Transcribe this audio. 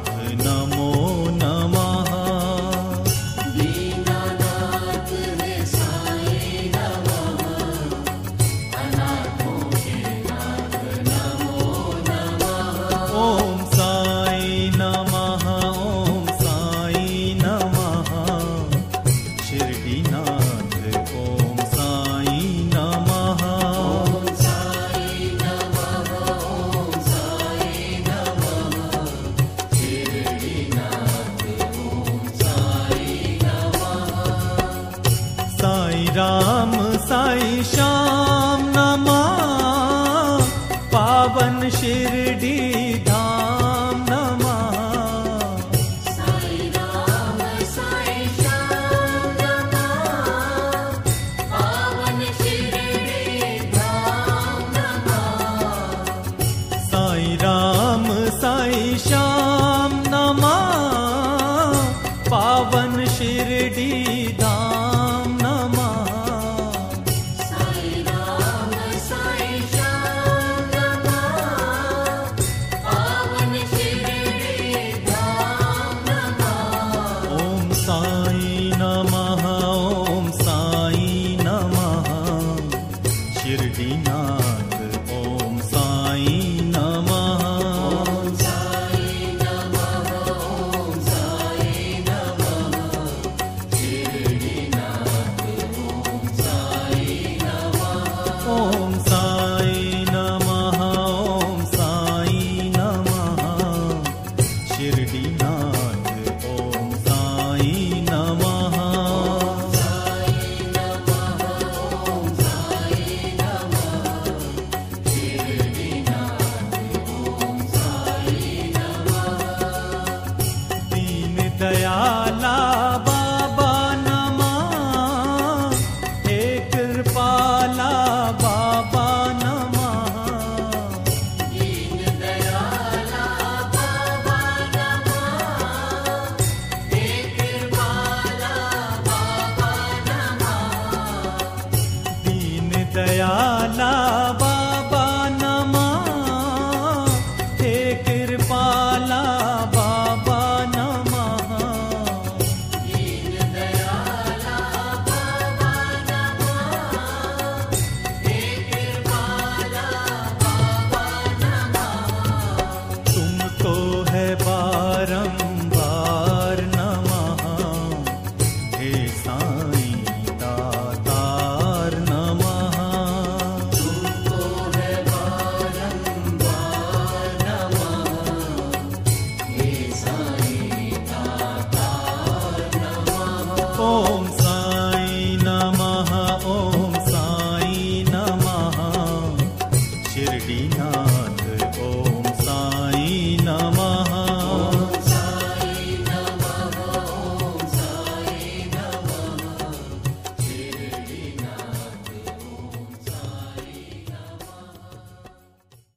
नमो नमः। दीनानाथ है साईं नमः, अनाथों के नाथ नमो नमः। ओम साई नमः, ओम साई नमः। शिरडीनाथ ओम साई नमः। ओम साई नमः, ओम साई नमः। शिरडीनाथ ओम साई नमः। साई राम साई श्याम नमः। पावन शिरडी धाम नमः। साई राम साई श्याम नमः, पावन शिरडी धाम नमः। साई राम साई श्याम नमः। पावन शिरडी धाम नमः। साई राम साई श्याम नमः, पावन शिरडी धाम नमः। ओम साई नमः, ओम साई नमः। शिरडीनाथ ओम साई नमः। ओम साई नमः, ओम साई नमः। शिरडीनाथ ओम साई नमः। ओम साई नमः, ओम साई नमः। शिरडीनाथ ओम साई नमः। साई नमः, ओम साई नमः। शिरडीनाथ ओम साई नमः। दीन दयाला बाबा नमः। हे कृपाला बाबा नमः। दीन दयाला बाबा नमः, हे कृपाला बाबा नमः। दीन दयाला बाबा नमः। हे कृपाला बाबा नमः। दीन दयाला बाबा नमः, हे कृपाला बाबा नमः। तुमको है बारंबार नमः। हे साईं दातार नमः। तुमको है बारंबार नमः, हे साईं दातार नमः। ओम